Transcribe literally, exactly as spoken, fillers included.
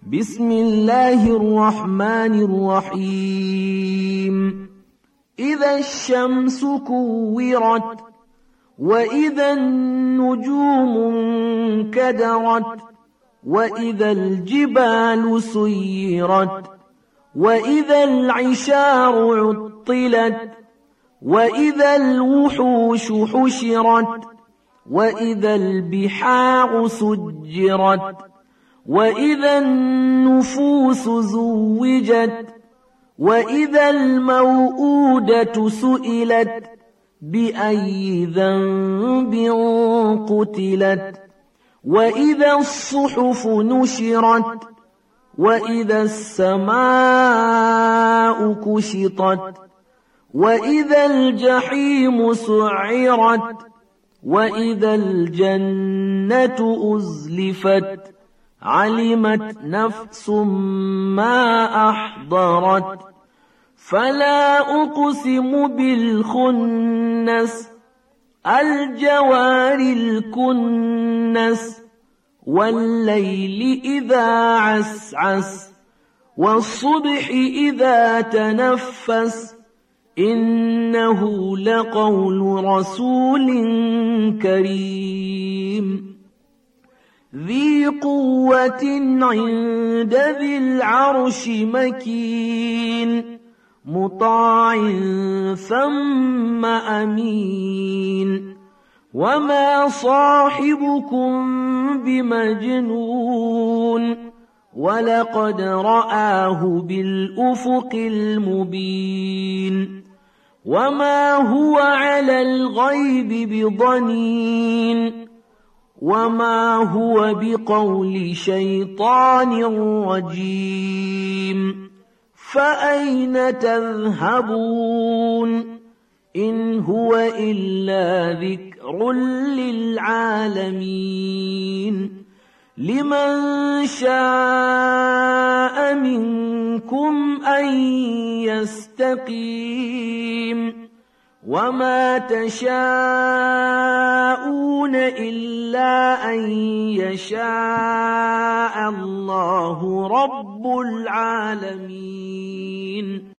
بسم الله الرحمن الرحيم إذا الشمس كورت وإذا النجوم انكدرت وإذا الجبال سيرت وإذا العشار عطلت وإذا الوحوش حشرت وإذا البحار سجرت وإذا النفوس زوجت وإذا الموءودة سئلت بأي ذنب قتلت وإذا الصحف نشرت وإذا السماء كشطت وإذا الجحيم سعرت وإذا الجنة أزلفت علمت نفس ما أحضرت فلا أقسم بالخنس الجوار الكنس والليل إذا عسعس والصبح إذا تنفس إنه لقول رسول كريم ذي قوة عند ذي العرش مكين مطاع ثم أمين وما صاحبكم بمجنون ولقد رآه بالأفق المبين وما هو على الغيب بضنين وما هو بقول شيطان رجيم فأين تذهبون إن هو إلا ذكر للعالمين لمن شاء منكم أن يستقيم وما تشاءون إلا أن يشاء الله رب العالمين.